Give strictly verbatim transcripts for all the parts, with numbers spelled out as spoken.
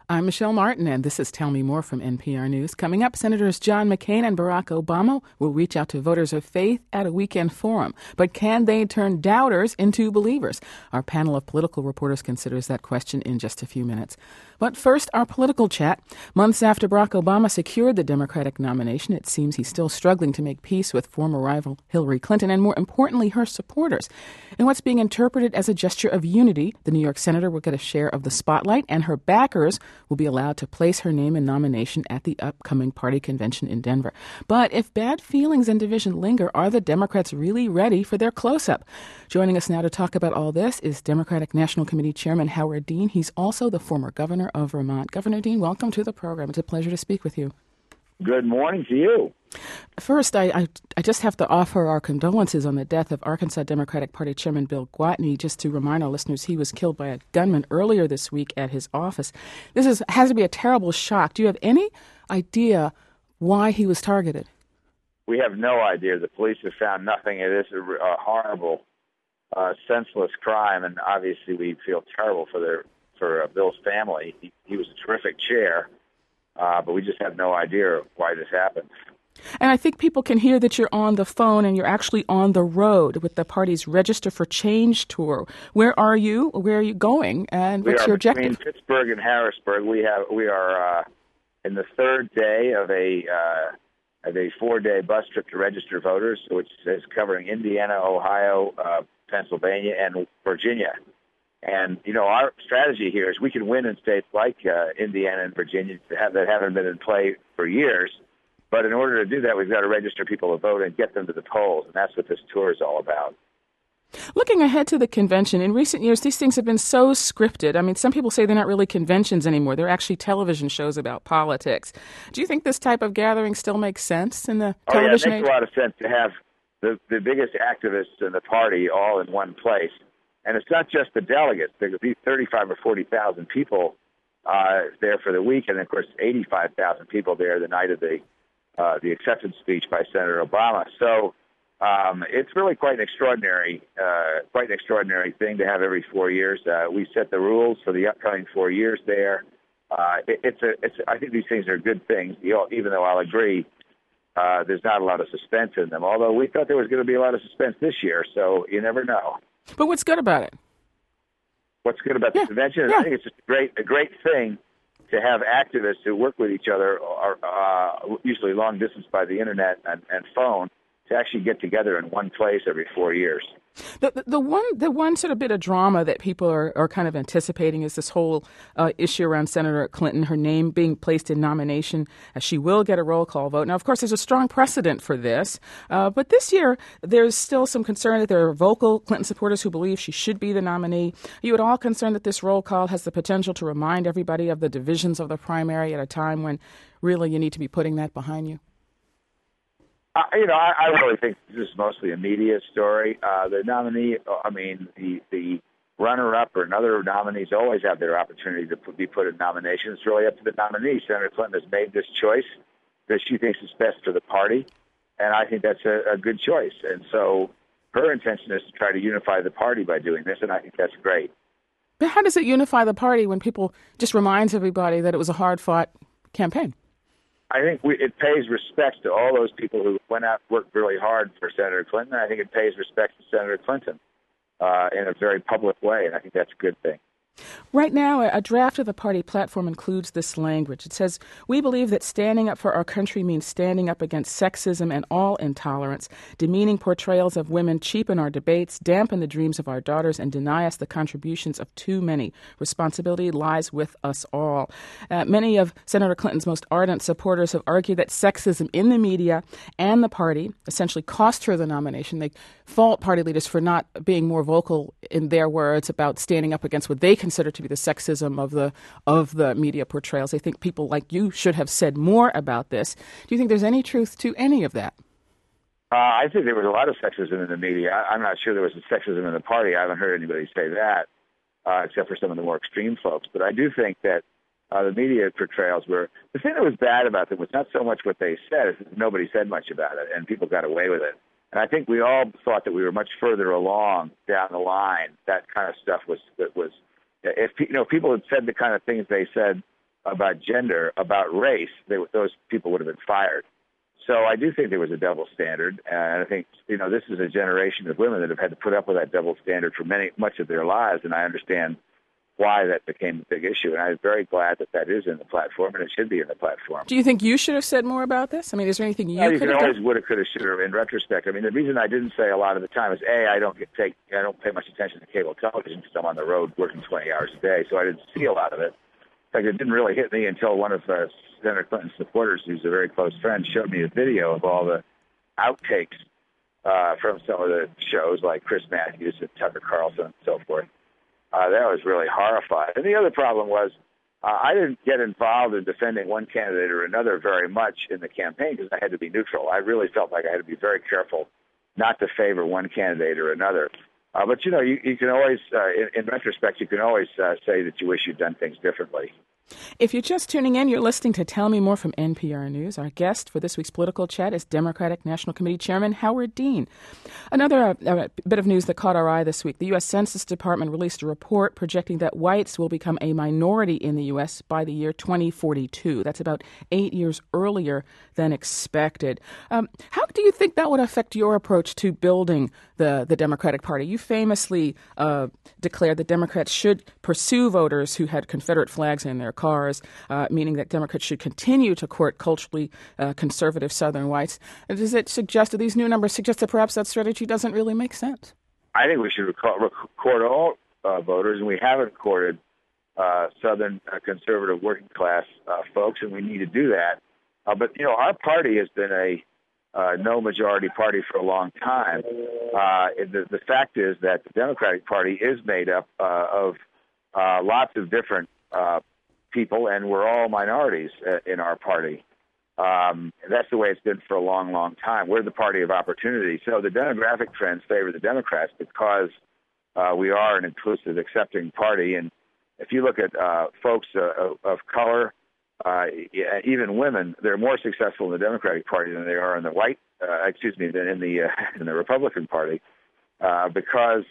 I'm Michelle Martin, and this is Tell Me More from N P R News. Coming up, Senators John McCain and Barack Obama will reach out to voters of faith at a weekend forum. But can they turn doubters into believers? Our panel of political reporters considers that question in just a few minutes. But first, our political chat. Months after Barack Obama secured the Democratic nomination, it seems he's still struggling to make peace with former rival Hillary Clinton and, more importantly, her supporters. In what's being interpreted as a gesture of unity, the New York senator will get a share of the spotlight, and her backers will be allowed to place her name in nomination at the upcoming party convention in Denver. But if bad feelings and division linger, are the Democrats really ready for their close-up? Joining us now to talk about all this is Democratic National Committee Chairman Howard Dean. He's also the former governor of Vermont. Governor Dean, welcome to the program. It's a pleasure to speak with you. Good morning to you. First, I, I, I just have to offer our condolences on the death of Arkansas Democratic Party Chairman Bill Gwatney. Just to remind our listeners, he was killed by a gunman earlier this week at his office. This is, has to be a terrible shock. Do you have any idea why he was targeted? We have no idea. The police have found nothing. It is a, a horrible, uh, senseless crime, and obviously we feel terrible for their for uh, Bill's family. He, he was a terrific chair, uh, but we just have no idea why this happened. And I think people can hear that you're on the phone and you're actually on the road with the party's Register for Change tour. Where are you? Where are you going? And what's your objective? We are between Pittsburgh and Harrisburg. We have we are uh, in the third day of a uh, of a four-day bus trip to register voters, which is covering Indiana, Ohio, uh, Pennsylvania, and Virginia. And, you know, our strategy here is we can win in states like uh, Indiana and Virginia that haven't been in play for years. But in order to do that, we've got to register people to vote and get them to the polls. And that's what this tour is all about. Looking ahead to the convention, in recent years, these things have been so scripted. I mean, some people say they're not really conventions anymore. They're actually television shows about politics. Do you think this type of gathering still makes sense in the oh, television yeah, it makes age? a lot of sense to have the, the biggest activists in the party all in one place. And it's not just the delegates. There could be thirty-five or forty thousand people uh, there for the week, and, of course, eighty-five thousand people there the night of the uh, the acceptance speech by Senator Obama. So um, it's really quite an extraordinary, uh, quite an extraordinary thing to have every four years. Uh, we set the rules for the upcoming four years there. Uh, it, it's a, it's. I think these things are good things, you know, even though I'll agree uh, there's not a lot of suspense in them. Although we thought there was going to be a lot of suspense this year, so you never know. But what's good about it? What's good about yeah. the convention? Yeah. I think it's just a great, a great thing to have activists who work with each other, or, uh, usually long distance by the internet and, and phone, to actually get together in one place every four years. The, the, the one the one sort of bit of drama that people are, are kind of anticipating is this whole uh, issue around Senator Clinton, her name being placed in nomination, as she will get a roll call vote. Now, of course, there's a strong precedent for this, uh, but this year there's still some concern that there are vocal Clinton supporters who believe she should be the nominee. Are you at all concerned that this roll call has the potential to remind everybody of the divisions of the primary at a time when really you need to be putting that behind you? Uh, you know, I, I really think this is mostly a media story. Uh, the nominee, I mean, the, the runner-up or another nominees always have their opportunity to put, be put in nomination. It's really up to the nominee. Senator Clinton has made this choice that she thinks is best for the party, and I think that's a, a good choice. And so her intention is to try to unify the party by doing this, and I think that's great. But how does it unify the party when people just reminds everybody that it was a hard-fought campaign? I think we, it pays respect to all those people who went out and worked really hard for Senator Clinton. I think it pays respect to Senator Clinton uh, in a very public way, and I think that's a good thing. Right now, a draft of the party platform includes this language. It says, "We believe that standing up for our country means standing up against sexism and all intolerance. Demeaning portrayals of women cheapen our debates, dampen the dreams of our daughters, and deny us the contributions of too many. Responsibility lies with us all." Uh, many of Senator Clinton's most ardent supporters have argued that sexism in the media and the party essentially cost her the nomination. They fault party leaders for not being more vocal, in their words, about standing up against what they consider to be the sexism of the of the media portrayals. They think people like you should have said more about this. Do you think there's any truth to any of that? Uh, I think there was a lot of sexism in the media. I, I'm not sure there was sexism in the party. I haven't heard anybody say that, uh, except for some of the more extreme folks. But I do think that uh, the media portrayals were, the thing that was bad about them was not so much what they said, it's nobody said much about it, and people got away with it. And I think we all thought that we were much further along down the line. That kind of stuff was that was. If you know, people had said the kind of things they said about gender, about race, they, those people would have been fired. So I do think there was a double standard, and I think, you know, this is a generation of women that have had to put up with that double standard for many much of their lives, and I understand why that became a big issue. And I'm very glad that that is in the platform, and it should be in the platform. Do you think you should have said more about this? I mean, is there anything you well, could you have can always done? would have, could have, should have. In retrospect, I mean, the reason I didn't say a lot of the time is a I don't get take I don't pay much attention to cable television because I'm on the road working twenty hours a day, so I didn't see a lot of it. In fact, it didn't really hit me until one of uh, Senator Clinton's supporters, who's a very close friend, showed me a video of all the outtakes uh, from some of the shows like Chris Matthews and Tucker Carlson and so forth. Uh, that was really horrifying. And the other problem was uh, I didn't get involved in defending one candidate or another very much in the campaign because I had to be neutral. I really felt like I had to be very careful not to favor one candidate or another. Uh, but, you know, you, you can always, uh, in, in retrospect, you can always uh, say that you wish you'd done things differently. If you're just tuning in, you're listening to Tell Me More from N P R News. Our guest for this week's political chat is Democratic National Committee Chairman Howard Dean. Another uh, uh, bit of news that caught our eye this week. The U S Census Department released a report projecting that whites will become a minority in the U S by the year twenty forty-two. That's about eight years earlier than expected. Um, how do you think that would affect your approach to building the, the Democratic Party? You famously uh, declared that Democrats should pursue voters who had Confederate flags in their cars, uh, meaning that Democrats should continue to court culturally uh, conservative Southern whites. Does it suggest, do these new numbers suggest that perhaps that strategy doesn't really make sense? I think we should record, court all uh, voters, and we haven't courted uh, Southern uh, conservative working class uh, folks, and we need to do that. Uh, but, you know, our party has been a uh, no majority party for a long time. Uh, the, the fact is that the Democratic Party is made up uh, of uh, lots of different uh, people, and we're all minorities uh, in our party. Um, that's the way it's been for a long, long time. We're the party of opportunity. So the demographic trends favor the Democrats because uh, we are an inclusive, accepting party. And if you look at uh, folks uh, of, of color, uh, even women, they're more successful in the Democratic Party than they are in the white, uh, excuse me, than in the uh, in the Republican Party, uh, because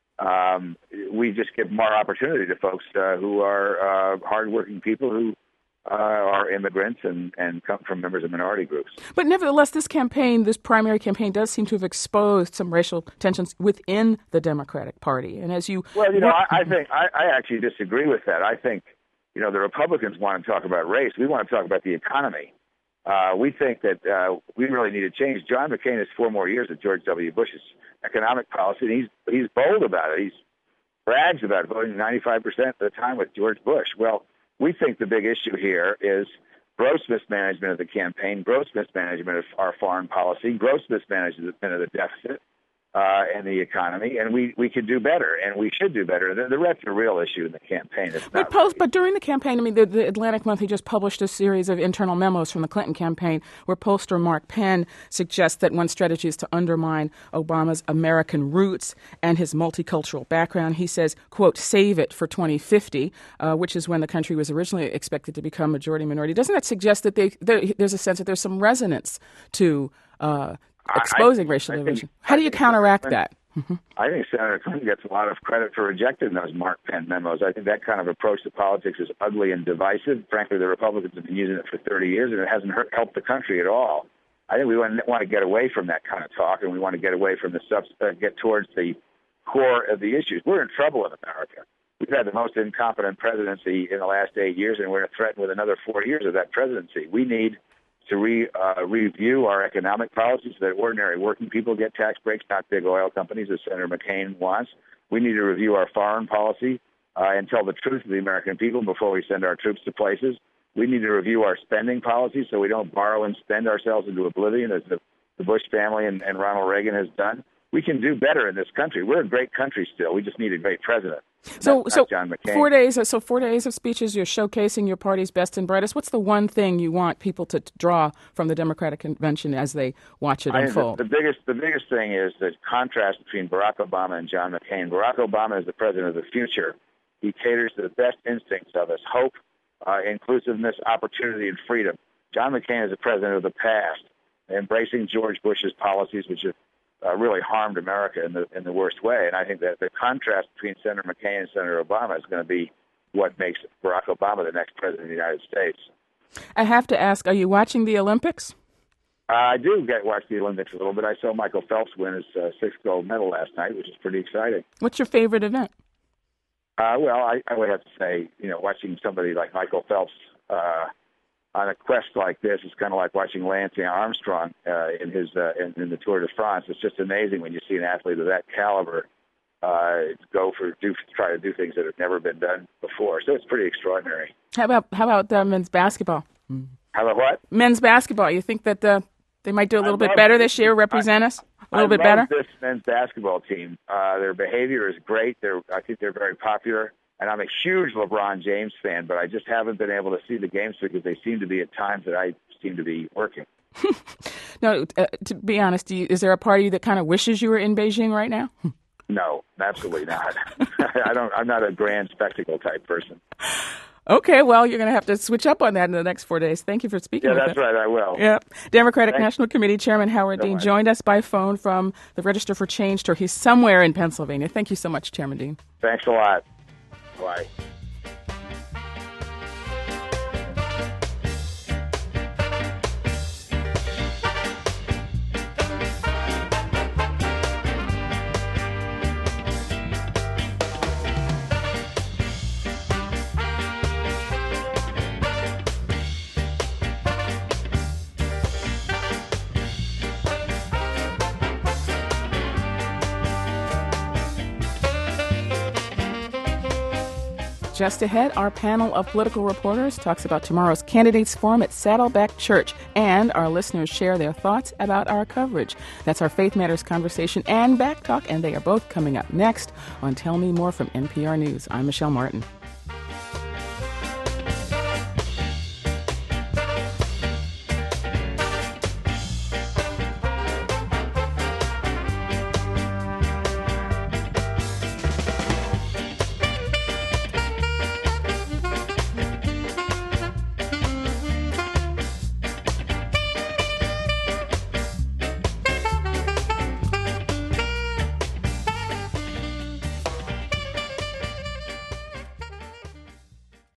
Um, we just give more opportunity to folks uh, who are uh, hardworking people who uh, are immigrants and, and come from members of minority groups. But nevertheless, this campaign, this primary campaign, does seem to have exposed some racial tensions within the Democratic Party. And as you well, you know, I, I think I, I actually disagree with that. I think, you know, the Republicans want to talk about race. We want to talk about the economy. Uh, we think that uh, we really need to change. John McCain has four more years of George W. Bush's economic policy, and he's he's bold about it. He's brags about voting ninety-five percent of the time with George Bush. Well, we think the big issue here is gross mismanagement of the campaign, gross mismanagement of our foreign policy, gross mismanagement of the deficit uh, and the economy, and we, we could do better, and we should do better. The, the that's a real issue in the campaign. It's but, not post, really. but during the campaign, I mean, the, the Atlantic Monthly just published a series of internal memos from the Clinton campaign where pollster Mark Penn suggests that one strategy is to undermine Obama's American roots and his multicultural background. He says, quote, save it for twenty fifty, uh, which is when the country was originally expected to become majority minority. Doesn't that suggest that they, there, there's a sense that there's some resonance to uh, exposing I, racial I division? think, How do you counteract Clinton, that? Mm-hmm. I think Senator Clinton gets a lot of credit for rejecting those Mark Penn memos. I think that kind of approach to politics is ugly and divisive. Frankly, the Republicans have been using it for thirty years, and it hasn't hurt, helped the country at all. I think we want, want to get away from that kind of talk, and we want to get away from the sub, uh, get towards the core of the issues. We're in trouble in America. We've had the most incompetent presidency in the last eight years, and we're threatened with another four years of that presidency. We need to re, uh, review our economic policies so that ordinary working people get tax breaks, not big oil companies, as Senator McCain wants. We need to review our foreign policy uh, and tell the truth to the American people before we send our troops to places. We need to review our spending policy so we don't borrow and spend ourselves into oblivion, as the, the Bush family and, and Ronald Reagan has done. We can do better in this country. We're a great country still. We just need a great president. So, That's so not John McCain. four days. So four days of speeches. You're showcasing your party's best and brightest. What's the one thing you want people to draw from the Democratic Convention as they watch it I unfold? The, the biggest, the biggest thing is the contrast between Barack Obama and John McCain. Barack Obama is the president of the future. He caters to the best instincts of us: hope, uh, inclusiveness, opportunity, and freedom. John McCain is the president of the past, embracing George Bush's policies, which have Uh, really harmed America in the in the worst way. And I think that the contrast between Senator McCain and Senator Obama is going to be what makes Barack Obama the next president of the United States. I have to ask, are you watching the Olympics? Uh, I do get watch the Olympics a little bit. I saw Michael Phelps win his uh, sixth gold medal last night, which is pretty exciting. What's your favorite event? Uh, well, I, I would have to say, you know, watching somebody like Michael Phelps uh, on a quest like this is kind of like watching Lance Armstrong uh, in his uh, in, in the Tour de France. It's just amazing when you see an athlete of that caliber uh, go for do try to do things that have never been done before. So it's pretty extraordinary. How about how about uh, men's basketball? How about what? Men's basketball. You think that uh, they might do a little I bit better this year, I, represent us a little I bit love better? This men's basketball team. Uh, their behavior is great. They're I think they're very popular. And I'm a huge LeBron James fan, but I just haven't been able to see the games because they seem to be at times that I seem to be working. No, uh, to be honest, do you, is there a part of you that kind of wishes you were in Beijing right now? No, absolutely not. I don't. I'm not a grand spectacle type person. Okay, well, you're going to have to switch up on that in the next four days. Thank you for speaking Yeah, with that's us. right, I will. Yeah. Democratic Thanks. National Committee Chairman Howard So Dean much. joined us by phone from the Register for Change tour. He's somewhere in Pennsylvania. Thank you so much, Chairman Dean. Thanks a lot. Bye. Just ahead, our panel of political reporters talks about tomorrow's candidates forum at Saddleback Church, and our listeners share their thoughts about our coverage. That's our Faith Matters conversation and Back Talk, and they are both coming up next on Tell Me More from N P R News. I'm Michelle Martin.